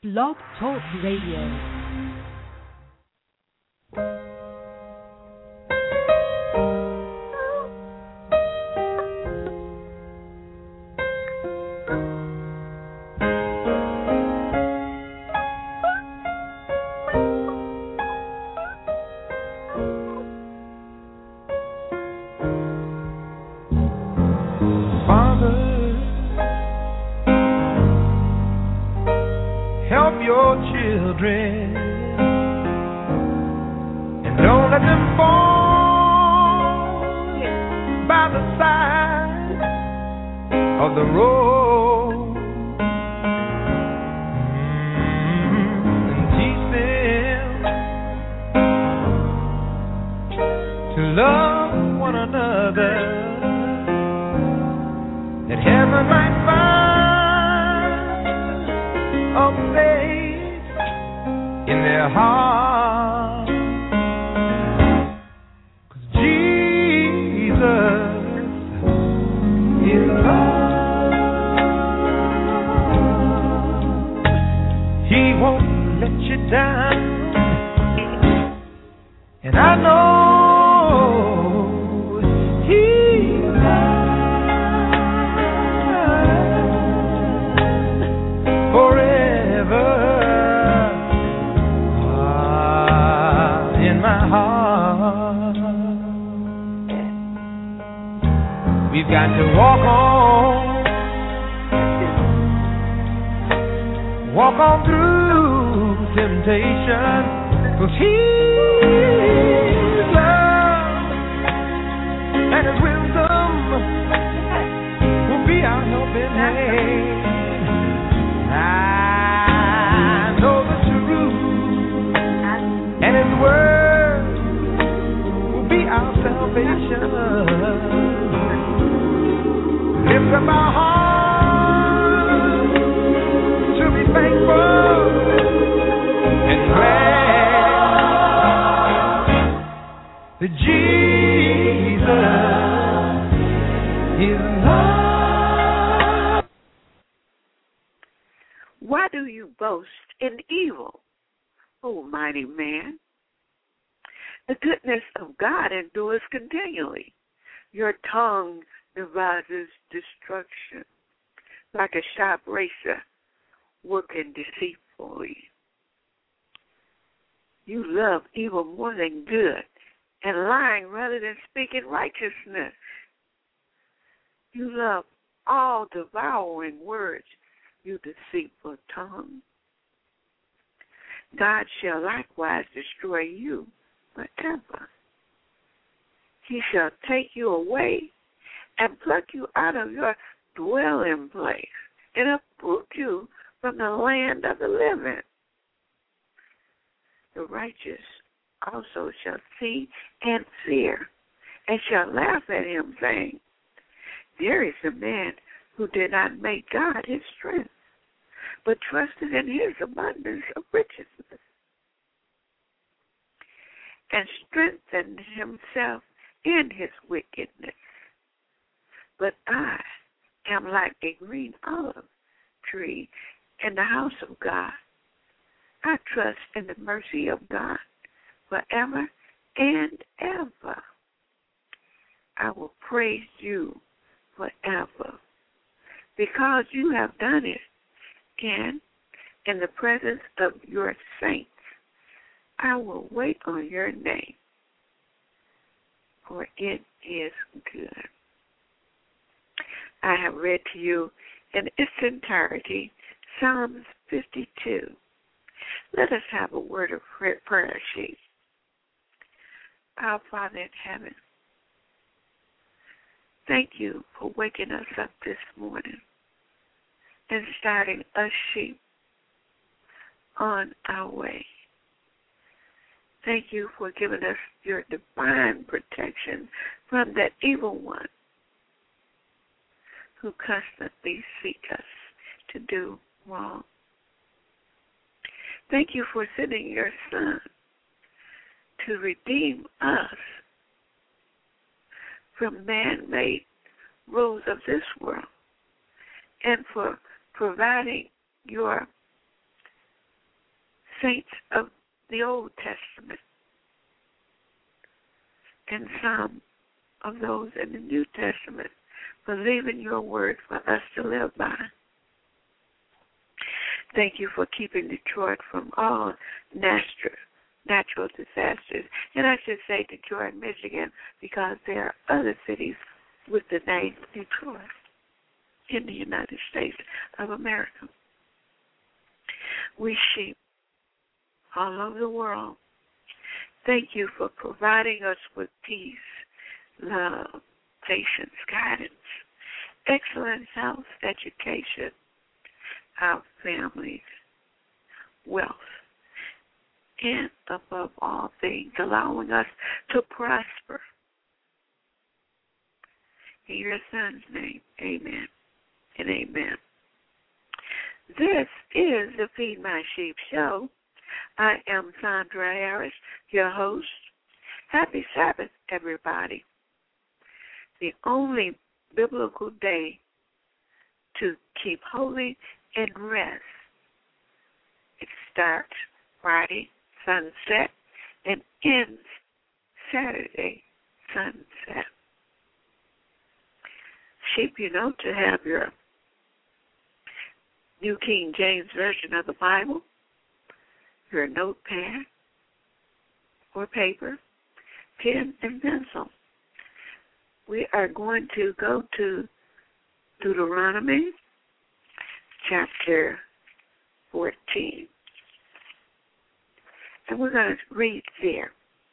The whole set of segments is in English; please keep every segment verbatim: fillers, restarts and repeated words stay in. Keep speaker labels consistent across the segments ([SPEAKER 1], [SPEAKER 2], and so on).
[SPEAKER 1] Blog Talk Radio.
[SPEAKER 2] Why do you boast in evil, O mighty man? The goodness of God endures continually. Your tongue devises destruction, like a sharp razor working deceitfully. You love evil more than good, and lying rather than speaking righteousness. You love all devouring words, you deceitful tongue. God shall likewise destroy you forever. He shall take you away and pluck you out of your dwelling place and uproot you from the land of the living. The righteous also shall see and fear, and shall laugh at him, saying, there is a man who did not make God his strength, but trusted in his abundance of riches, and strengthened himself in his wickedness. But I am like a green olive tree in the house of God. I trust in the mercy of God forever and ever. I will praise you forever, because you have done it, and in the presence of your saints, I will wait on your name, for it is good. I have read to you in its entirety Psalms fifty-two. Let us have a word of prayer sheet. Our Father in heaven, thank you for waking us up this morning and starting us sheep on our way. Thank you for giving us your divine protection from that evil one who constantly seeks us to do wrong. Thank you for sending your Son to redeem us from man-made rules of this world, and for providing your saints of the Old Testament and some of those in the New Testament, believing your word for us to live by. Thank you for keeping Detroit from all natural, natural disasters. And I should say Detroit, Michigan, because there are other cities with the name Detroit in the United States of America. We sheep all over the world, thank you for providing us with peace, love, patience, guidance, excellent health, education, our families, wealth, and above all things, allowing us to prosper. In your Son's name, amen and amen. This is the Feed My Sheep show. I am Sandra Harris, your host. Happy Sabbath, everybody. The only biblical day to keep holy and rest. It starts Friday, sunset, and ends Saturday, sunset. Sheep, you know to have your New King James Version of the Bible, your notepad or paper, pen and pencil. We are going to go to Deuteronomy chapter fourteen. And we're going to read there.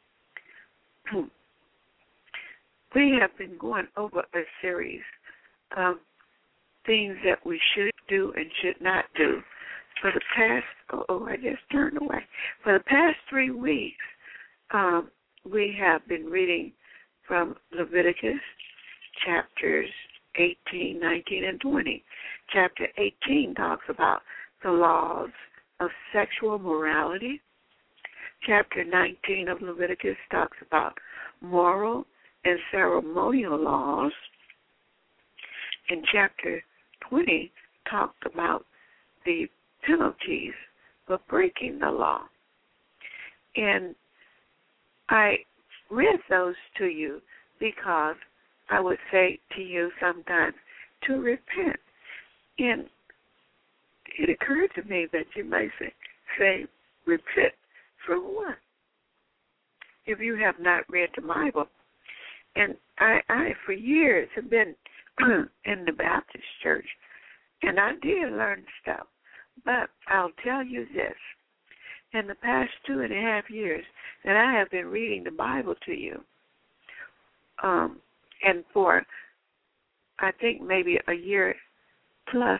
[SPEAKER 2] We have been going over a series of things that we should do and should not do for the past, oh, oh I just turned away. For the past three weeks, um, we have been reading from Leviticus chapters eighteen, nineteen, and twenty. Chapter eighteen talks about the laws of sexual morality. Chapter nineteen of Leviticus talks about moral and ceremonial laws. And chapter twenty talked about the penalties for breaking the law. And I read those to you because I would say to you sometimes to repent. And it occurred to me that you may say, say repent from what? If you have not read the Bible. And I, I for years, have been in the Baptist church, and I did learn stuff. But I'll tell you this. In the past two and a half years that I have been reading the Bible to you, um, and for, I think, maybe a year plus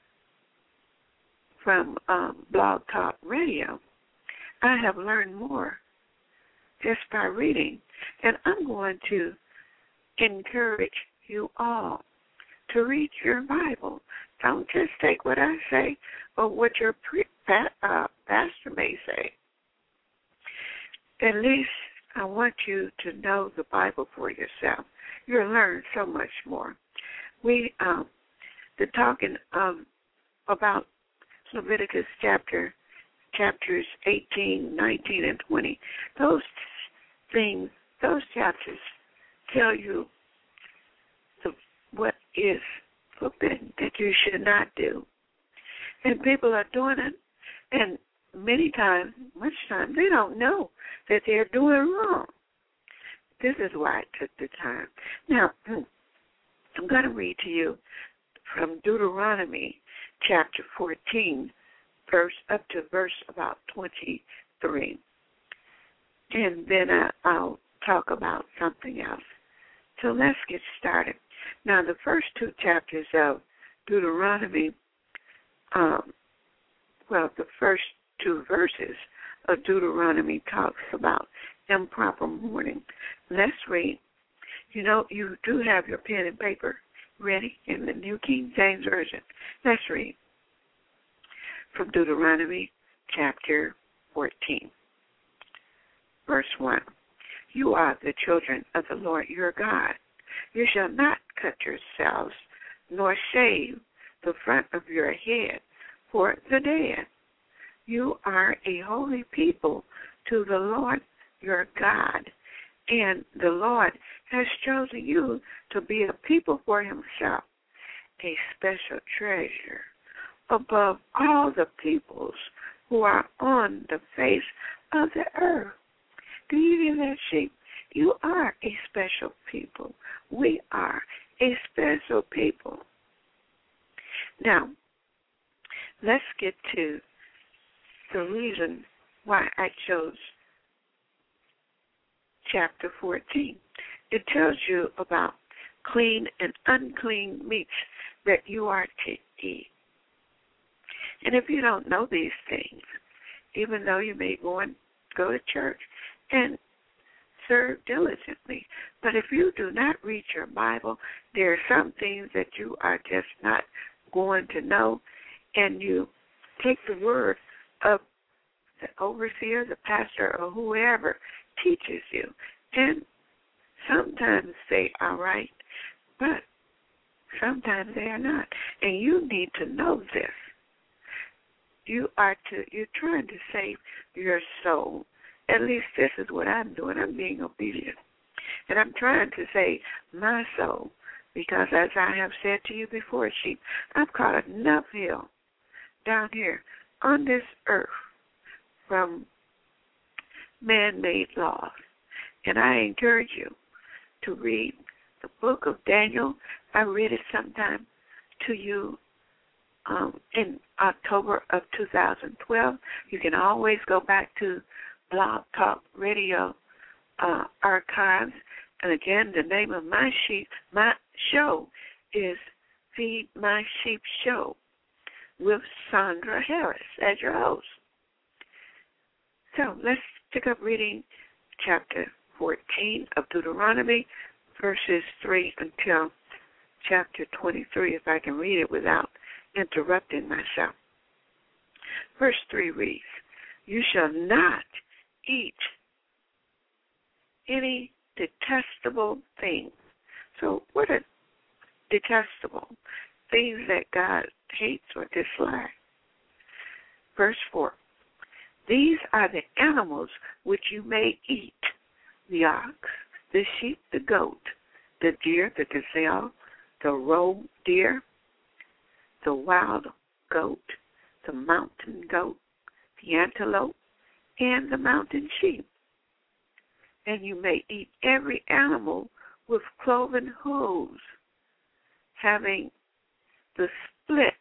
[SPEAKER 2] from um, Blog Talk Radio, I have learned more just by reading. And I'm going to encourage you all to read your Bible. Don't just take what I say or what your pre- uh, pastor may say. At least I want you to know the Bible for yourself. You'll learn so much more. We, um, the talking um, about Leviticus chapter, chapters eighteen, nineteen, and twenty, those things, those chapters tell you the, what is forbidden that you should not do. And people are doing it, and many times, much time, they don't know that they're doing wrong. This is why I took the time. Now, I'm going to read to you from Deuteronomy chapter fourteen, verse up to verse about twenty-three. And then I, I'll talk about something else. So let's get started. Now, the first two chapters of Deuteronomy, um, well, the first two verses of Deuteronomy talks about improper mourning. Let's read. You know, you do have your pen and paper ready in the New King James Version. Let's read from Deuteronomy chapter fourteen. Verse one, you are the children of the Lord your God. You shall not cut yourselves, nor shave the front of your head for the dead. You are a holy people to the Lord your God, and the Lord has chosen you to be a people for himself, a special treasure above all the peoples who are on the face of the earth. Do you hear that, sheep? You are a special people. We are a special people. Now, let's get to the reason why I chose chapter fourteen. It tells you about clean and unclean meats that you are to eat. And if you don't know these things, even though you may go and go to church and serve diligently, but if you do not read your Bible, there are some things that you are just not going to know, and you take the word of the overseer, the pastor, or whoever teaches you, and sometimes they are right, but sometimes they are not, and you need to know this. You are to, you're trying to save your soul. At least this is what I'm doing. I'm being obedient. And I'm trying to save my soul because, as I have said to you before, sheep, I've caught enough hell down here on this earth from man-made laws. And I encourage you to read the book of Daniel. I read it sometime to you um, in October of two thousand twelve. You can always go back to Blog Talk Radio uh, archives. And again, the name of my sheep, my show is Feed My Sheep Show with Sandra Harris as your host. So let's pick up reading chapter fourteen of Deuteronomy, verses three until chapter twenty-three, if I can read it without interrupting myself. Verse three reads, "You shall not eat any detestable things." So what are detestable? Things that God hates or dislikes. Verse four, "These are the animals which you may eat, the ox, the sheep, the goat, the deer, the gazelle, the roe deer, the wild goat, the mountain goat, the antelope, and the mountain sheep. And you may eat every animal with cloven hooves, having the split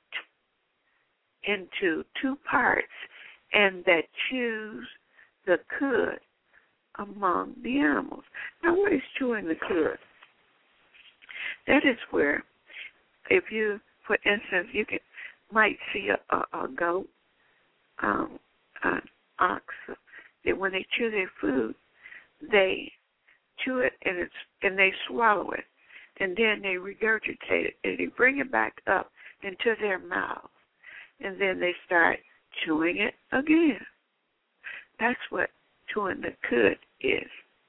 [SPEAKER 2] into two parts, and that chews the cud among the animals." Now, what is chewing the cud? That is where, if you, for instance, you can might see a, a, a goat, um, an ox, that when they chew their food, they chew it and it's and they swallow it, and then they regurgitate it and they bring it back up into their mouth, and then they start chewing it again. That's what chewing the cud is.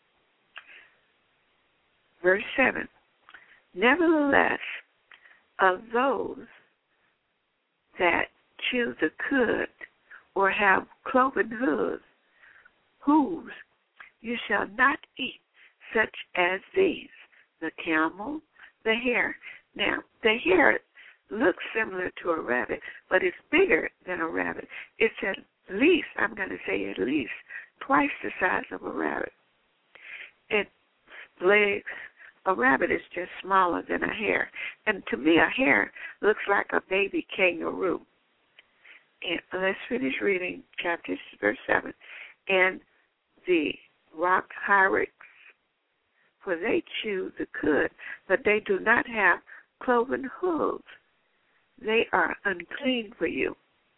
[SPEAKER 2] Verse seven, "Nevertheless, of those that chew the cud or have cloven hooves, hooves, you shall not eat such as these: the camel, the hare." Now, the hare looks similar to a rabbit, but it's bigger than a rabbit. It's at least, I'm going to say at least, twice the size of a rabbit. Its legs, a rabbit is just smaller than a hare. And to me, a hare looks like a baby kangaroo. And let's finish reading chapter verse seven. "And the rock hyrax, for they chew the cud, but they do not have cloven hooves. They are unclean for you.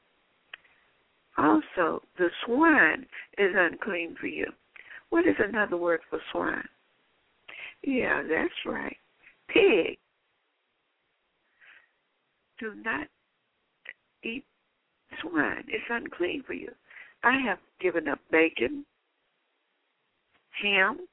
[SPEAKER 2] Also, the swine is unclean for you." What is another word for swine? Yeah, that's right. Pig. Do not eat swine. It's unclean for you. I have given up bacon, ham,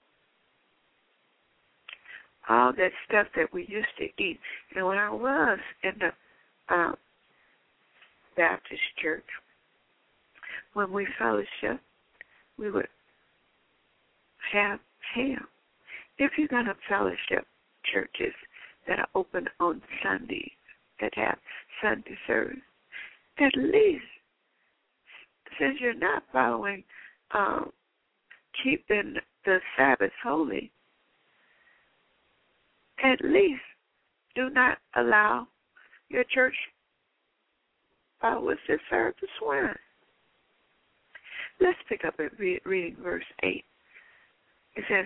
[SPEAKER 2] all that stuff that we used to eat. And when I was in the uh, Baptist church, when we fellowship, we would have ham. If you're going to fellowship churches that are open on Sundays, that have Sunday service, at least, since you're not following, um, keeping the Sabbath holy, at least do not allow your church followers to serve the swine. Let's pick up at re- reading verse eight. It says,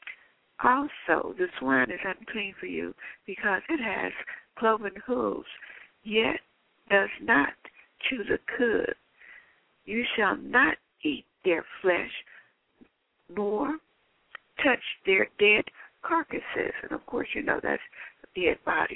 [SPEAKER 2] also the swine is unclean for you, because it has cloven hooves, yet does not chew the cud. You shall not eat their flesh, nor touch their dead carcasses. And of course, you know that's the dead body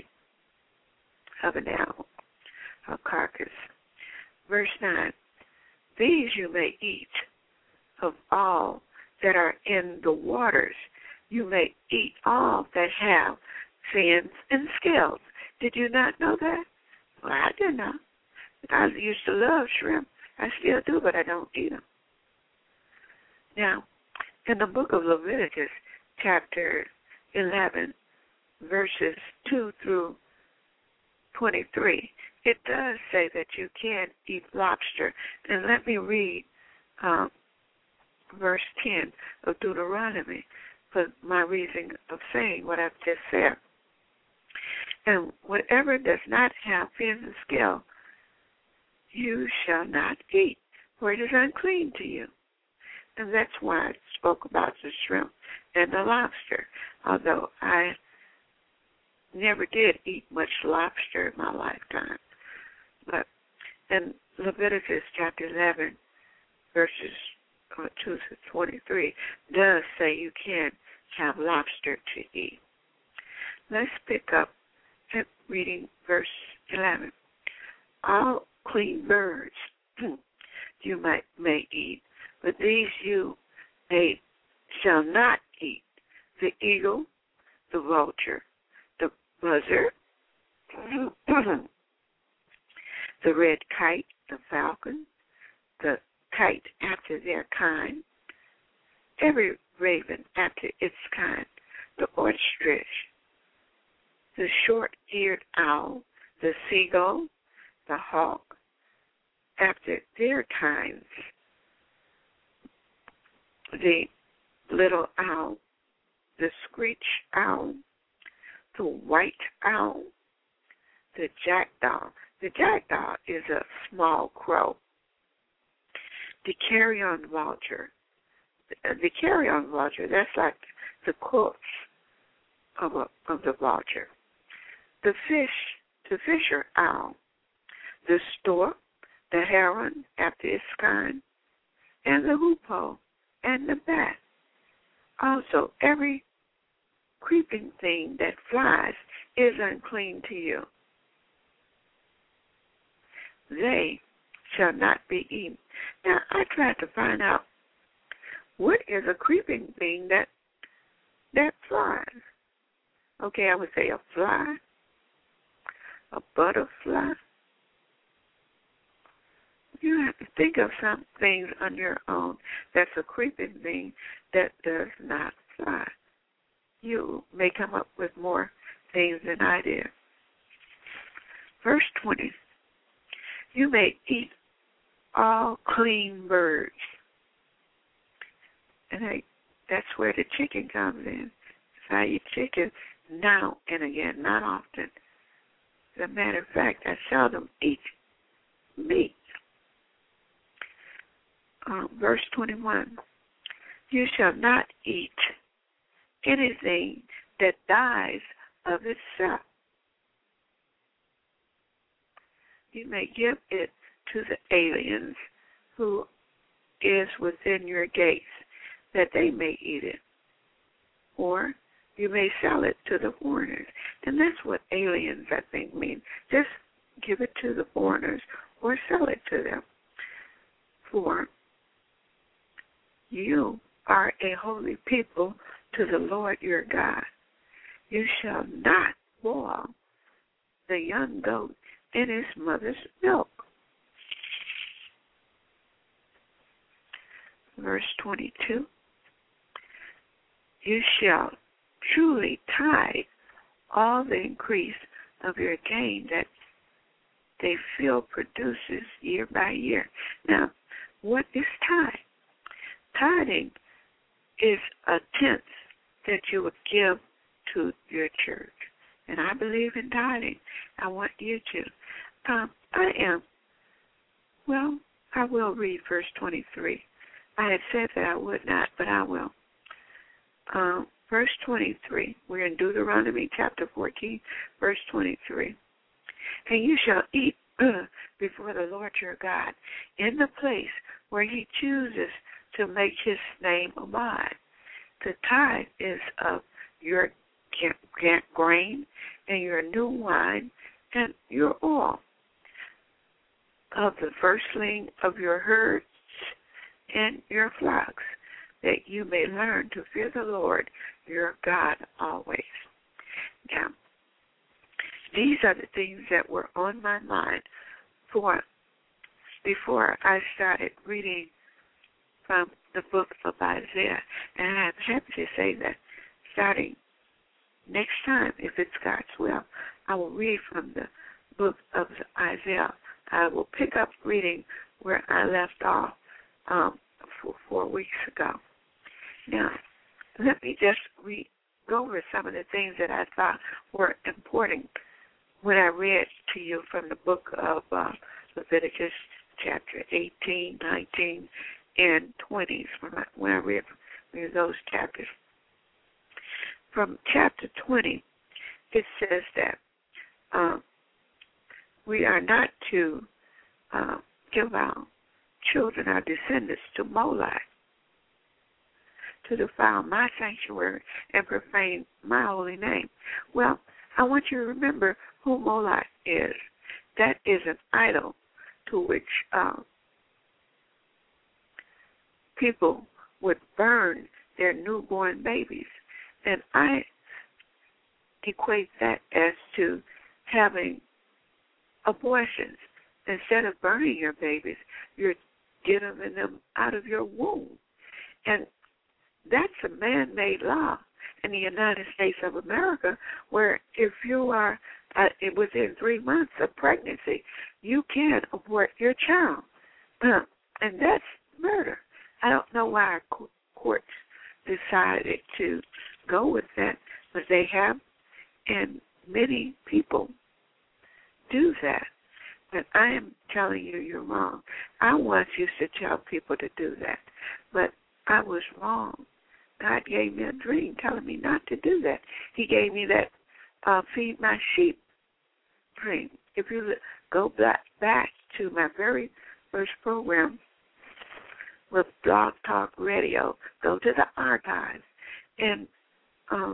[SPEAKER 2] of an animal, a carcass. Verse nine, these you may eat of all that are in the waters. You may eat all that have fins and scales. Did you not know that? Well, I did not. I used to love shrimp. I still do, but I don't eat them. Now, in the book of Leviticus, chapter eleven, verses two through twenty-three, it does say that you can eat lobster. And let me read um, verse ten of Deuteronomy for my reason of saying what I've just said. And whatever does not have fins and scale, you shall not eat, for it is unclean to you. And that's why I spoke about the shrimp and the lobster, although I never did eat much lobster in my lifetime. But in Leviticus chapter eleven, verses two to twenty-three, does say you can have lobster to eat. Let's pick up at reading verse eleven. All clean birds you might may eat, but these you may shall not eat: the eagle, the vulture, the buzzard, the red kite, the falcon, the kite after their kind, every raven after its kind, the ostrich, the short-eared owl, the seagull, the hawk, after their kinds, the little owl, the screech owl, the white owl, the jackdaw. The jackdaw is a small crow. The carrion vulture. The carrion vulture, that's like the corpse of, a, of the vulture. The fish, the fisher owl, the stork, the heron after its kind, and the hoopoe and the bat. Also, every creeping thing that flies is unclean to you. They shall not be eaten. Now, I tried to find out what is a creeping thing that that flies. Okay, I would say a fly, a butterfly. You have to think of some things on your own that's a creeping thing that does not fly. You may come up with more things than I did. Verse twenty, you may eat all clean birds. And I, that's where the chicken comes in. So I eat chicken now and again, not often. As a matter of fact, I seldom eat meat. Um, verse twenty-one, you shall not eat anything that dies of itself. You may give it to the aliens who is within your gates, that they may eat it. Or you may sell it to the foreigners. And that's what aliens, I think, mean. Just give it to the foreigners or sell it to them. For you are a holy people to the Lord your God. You shall not boil the young goat in his mother's milk. verse twenty-two. You shall truly tithe all the increase of your gain that they feel produces year by year. Now, what is tithe? Tithing is a tenth that you would give to your church. And I believe in tithing. I want you to. Um, I am. Well, I will read verse twenty-three. I had said that I would not, but I will. Um, verse twenty-three. We're in Deuteronomy chapter fourteen, verse twenty-three. And you shall eat uh, before the Lord your God in the place where he chooses to make his name abide. The tithe is of your grain and your new wine and your oil, of the firstling of your herds and your flocks, that you may learn to fear the Lord your God always. Now, these are the things that were on my mind for before I started reading from the book of Isaiah. And I'm happy to say that starting next time, if it's God's will, I will read from the book of Isaiah. I will pick up reading where I left off um, four, four weeks ago. Now, let me just read, go over some of the things that I thought were important when I read to you from the book of uh, Leviticus chapter eighteen, nineteen, and twenty, from when I read from those chapters. From chapter twenty, it says that um, we are not to uh, give our children, our descendants, to Moloch, to defile my sanctuary and profane my holy name. Well, I want you to remember who Moloch is. That is an idol to which uh, people would burn their newborn babies. And I equate that as to having abortions. Instead of burning your babies, you're getting them out of your womb. And that's a man-made law in the United States of America, where if you are uh, within three months of pregnancy, you can abort your child. Uh, and that's murder. I don't know why our co- courts decided to go with that, but they have, and many people do that. But I am telling you you're wrong. I once used to tell people to do that, but I was wrong. God gave me a dream telling me not to do that. He gave me that uh, feed my sheep dream. If you go back, back to my very first program with Blog Talk Radio, go to the archives and um,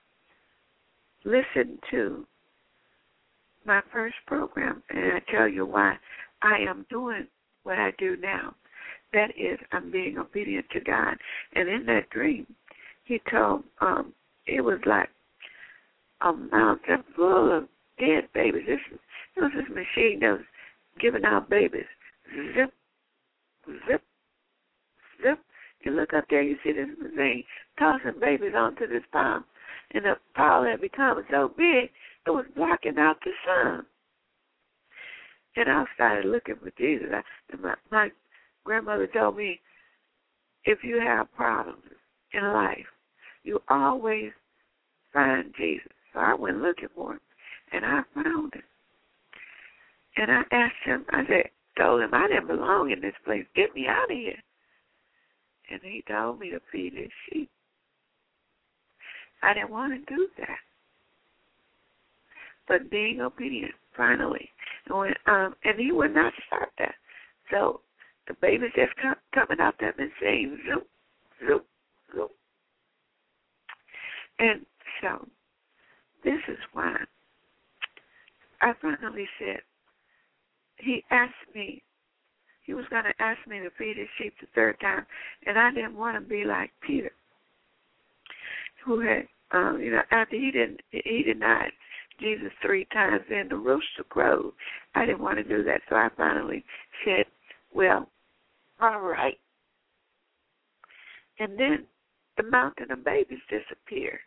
[SPEAKER 2] listen to my first program, and I tell you why I am doing what I do now. That is, I'm being obedient to God. And in that dream, he told, um, it was like a mountain full of dead babies. This, it was this machine that was giving out babies. Zip, zip, zip. You look up there, you see this machine tossing babies onto this pile. And the pile had become so big, it was blocking out the sun. And I started looking for Jesus. I, and my, my grandmother told me, if you have problems in life, you always find Jesus. So I went looking for him, and I found him. And I asked him, I said, told him I didn't belong in this place. Get me out of here. And he told me to feed his sheep. I didn't want to do that. But being obedient, finally. And, when, um, and he would not stop that. So the babies just come, coming out that machine, zoop, zoop, zoop. And so this is why I finally said, he asked me, he was going to ask me to feed his sheep the third time, and I didn't want to be like Peter, who had, um, you know, after he didn't, he denied Jesus three times, and the rooster crowed. I didn't want to do that, so I finally said, well, all right. And then the mountain of babies disappeared.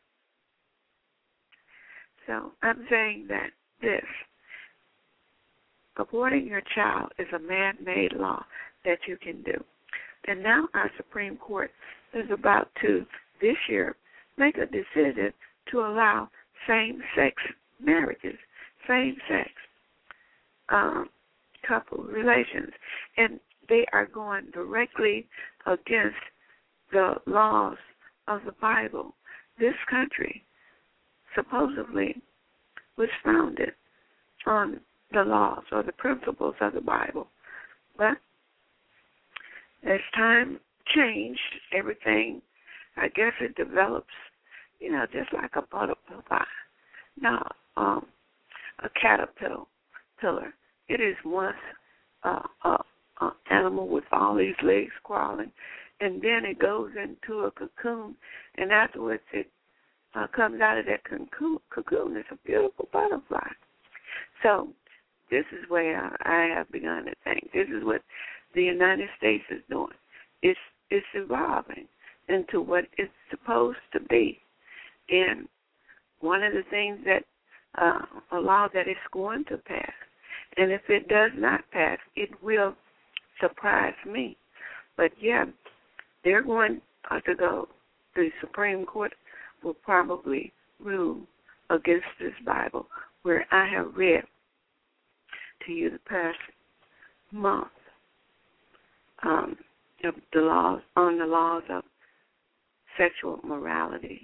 [SPEAKER 2] So I'm saying that this, aborting your child is a man-made law that you can do. And now our Supreme Court is about to, this year, make a decision to allow same-sex marriages, same-sex um, couple relations. And they are going directly against the laws of the Bible. This country supposedly was founded on the laws or the principles of the Bible. But as time changed, everything, I guess it develops, you know, just like a butterfly. No, um, a caterpillar. Pillar. It is once uh, a, a animal with all these legs crawling, and then it goes into a cocoon, and afterwards it uh, comes out of that cocoon. Cocoon. It's a beautiful butterfly. So this is where I have begun to think. This is what the United States is doing. It's it's evolving into what it's supposed to be. And one of the things that uh, a law that is going to pass, and if it does not pass, it will surprise me. But yeah, they're going uh, to go. The Supreme Court will probably rule against this Bible, where I have read to you the past month um, of the laws on the laws of sexual morality,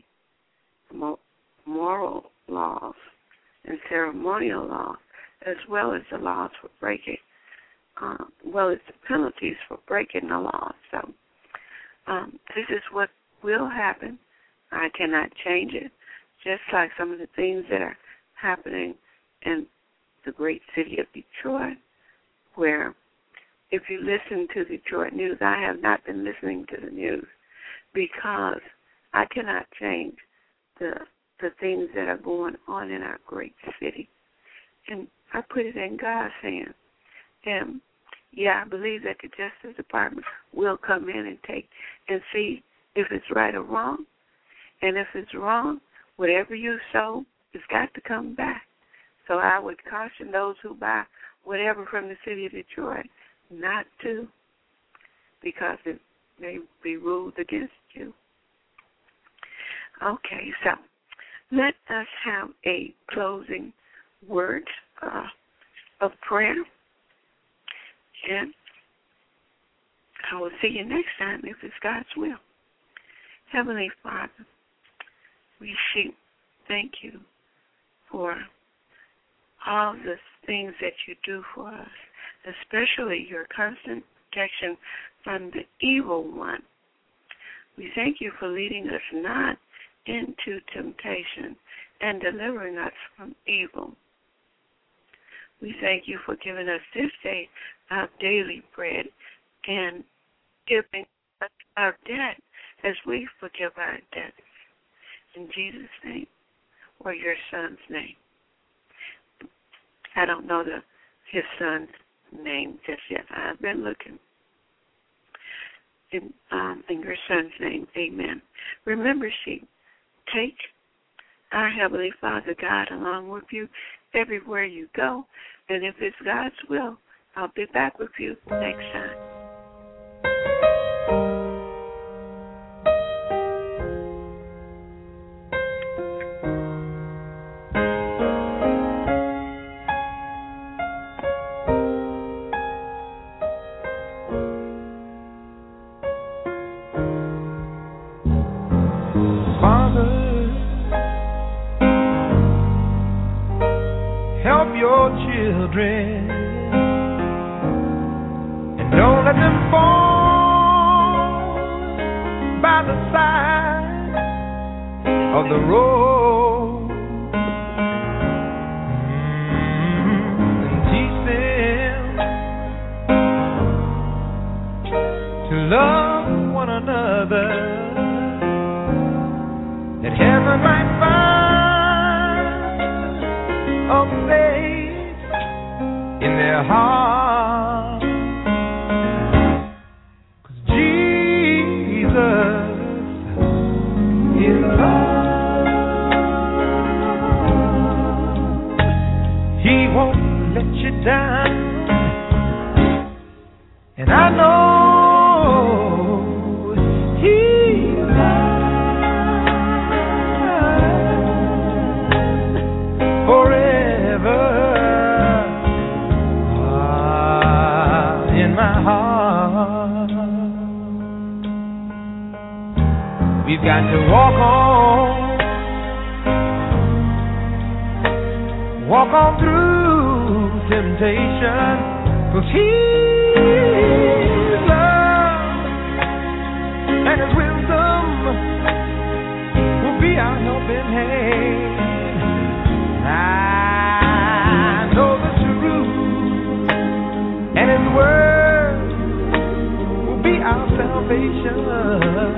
[SPEAKER 2] moral laws, and ceremonial laws, as well as the laws for breaking, um, well as the penalties for breaking the law. So um, this is what will happen. I cannot change it, just like some of the things that are happening in the great city of Detroit, where if you listen to Detroit news, I have not been listening to the news because I cannot change the the things that are going on in our great city. And I put it in God's hands. And, yeah, I believe that the Justice Department will come in and take and see if it's right or wrong. And if it's wrong, whatever you sow, it's got to come back. So I would caution those who buy whatever from the city of Detroit not to, because it may be ruled against you. Okay, so let us have a closing word uh, of prayer. And I will see you next time if it's God's will. Heavenly Father, we see, thank you for all the things that you do for us, especially your constant protection from the evil one. We thank you for leading us not into temptation and delivering us from evil. We thank you for giving us this day our daily bread and giving us our debt as we forgive our debtors. In Jesus' name, or your Son's name. I don't know the his son's name just yet. I've been looking. In, um, in your Son's name, amen. Remember, sheep, take our Heavenly Father God along with you everywhere you go. And if it's God's will, I'll be back with you next time.
[SPEAKER 3] Children, and don't let them fall by the side of the road, mm-hmm. and teach them to love one another, that heaven might find a place in their heart. 'Cause Jesus we've got to walk on, walk on through temptation, 'cause His love and His wisdom will be our helping hand. I know the truth, and His word will be our salvation.